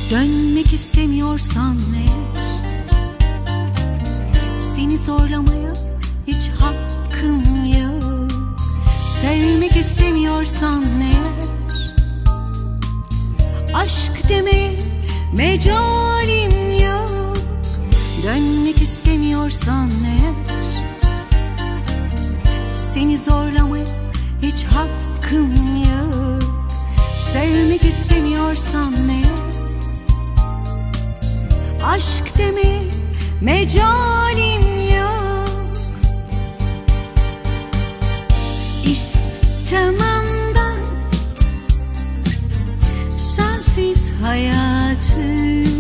Dönmek istemiyorsan eğer, seni zorlamaya hiç hakkım yok. Sevmek istemiyorsan eğer, aşk demeye mecalim yok. Dönmek istemiyorsan eğer, seni zorlamaya hiç hakkım yok. Sevmek istemiyorsan eğer, aşk demeye mecalim yok. İstemem ben sensiz hayatı,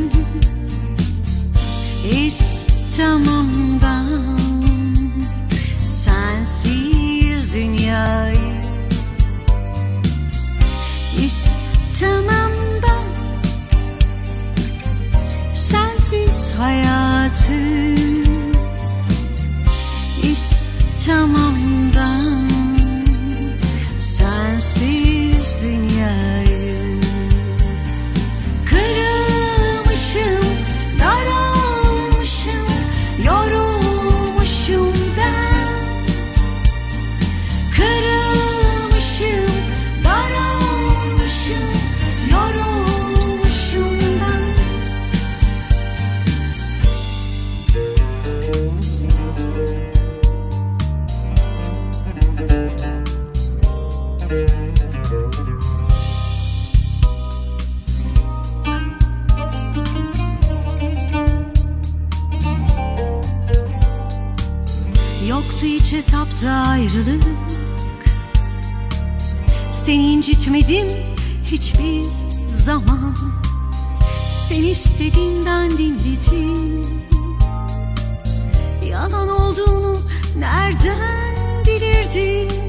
İstemem ben sensiz dünyayı. İstemem ben sensiz hayatı, İstemem ben sensiz dünyayı. Kırılmışım, daralmışım, yorulmuşum ben. Kırılmışım, daralmışım, yorulmuşum ben. Yoktu hiç hesapta ayrılık, seni incitmedim hiçbir zaman. Sen istediğinden dinledim, yalan olduğunu nereden bilirdin?